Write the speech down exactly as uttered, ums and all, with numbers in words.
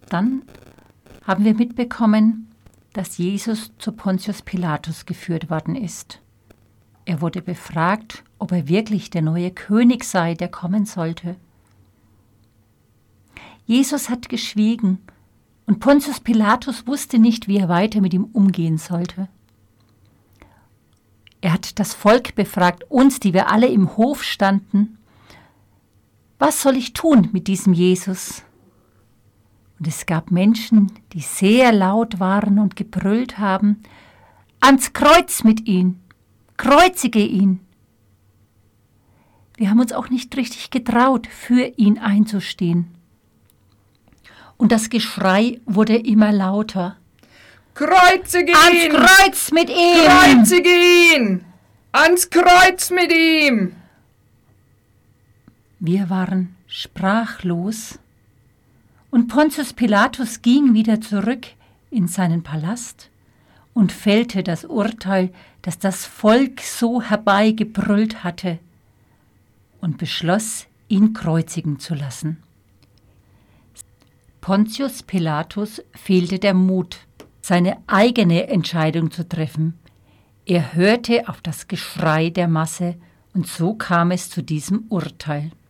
Dann haben wir mitbekommen, dass Jesus zu Pontius Pilatus geführt worden ist. Er wurde befragt, ob er wirklich der neue König sei, der kommen sollte. Jesus hat geschwiegen und Pontius Pilatus wusste nicht, wie er weiter mit ihm umgehen sollte. Er hat das Volk befragt, uns, die wir alle im Hof standen. Was soll ich tun mit diesem Jesus? Und es gab Menschen, die sehr laut waren und gebrüllt haben, ans Kreuz mit ihm, kreuzige ihn. Wir haben uns auch nicht richtig getraut, für ihn einzustehen. Und das Geschrei wurde immer lauter. Kreuzige ihn! Ans Kreuz mit ihm! Kreuzige ihn! Ans Kreuz mit ihm! Wir waren sprachlos und Pontius Pilatus ging wieder zurück in seinen Palast und fällte das Urteil, das das Volk so herbeigebrüllt hatte, und beschloss, ihn kreuzigen zu lassen. Pontius Pilatus fehlte der Mut, seine eigene Entscheidung zu treffen. Er hörte auf das Geschrei der Masse und so kam es zu diesem Urteil.